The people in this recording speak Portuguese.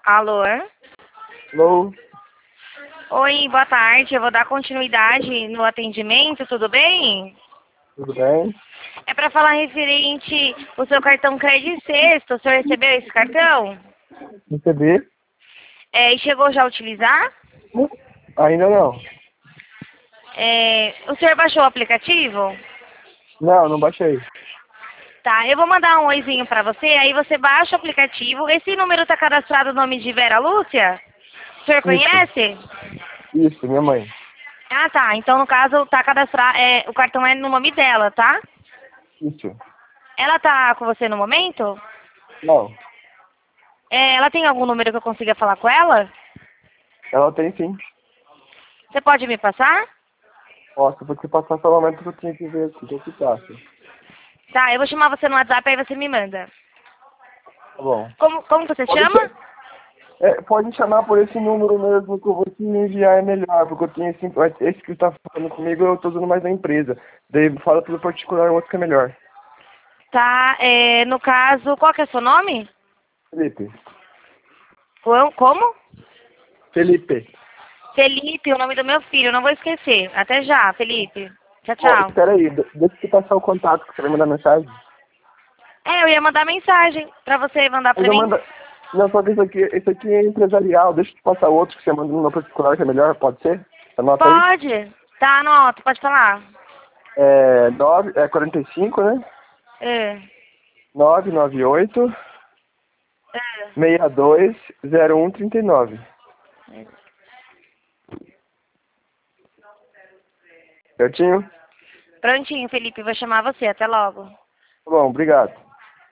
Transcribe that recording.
Alô? Alô? Oi, boa tarde. Eu vou dar continuidade no atendimento, tudo bem? Tudo bem? É para falar referente o seu cartão Crédito Sexto. O senhor recebeu esse cartão? Recebi? E chegou já a utilizar? Ainda não. O senhor baixou o aplicativo? Não, não baixei. Tá, eu vou mandar um oizinho para você, aí você baixa o aplicativo. Esse número está cadastrado no nome de Vera Lúcia? O senhor Isso, conhece? isso, minha mãe. Ah, tá. Então, no caso, tá cadastrado, o cartão é no nome dela, tá? Isso. Ela tá com você no momento? Não, Ela tem algum número que eu consiga falar com ela? ela tem sim. Você pode me passar? Posso, porque passar só o momento que eu tinha que ver aqui, o que passa. Tá, eu vou chamar você no WhatsApp, aí você me manda. Tá bom. Como você se Pode, chama? pode chamar por esse número mesmo que eu vou te enviar, é melhor, porque eu tenho esse que tá falando comigo, eu tô usando mais na empresa. Daí fala pelo particular, o outro que é melhor. Tá, no caso, qual que é o seu nome? Felipe. Como? Felipe. Felipe, o nome do meu filho, não vou esquecer. Até já, Felipe. Tchau, Ó, tchau. espera aí, deixa eu te passar o contato, que você vai mandar mensagem. Eu ia mandar mensagem pra você mandar Mas pra eu mim. mando. Não, só que esse aqui é empresarial. Deixa eu te passar outro que você manda no meu particular, que é melhor, pode ser? Anota aí. Pode. Tá, anota, pode falar. 45, né? É, 998 é. 62 0139. Certinho? Prontinho, Felipe, vou chamar você. Até logo. Tá bom, obrigado.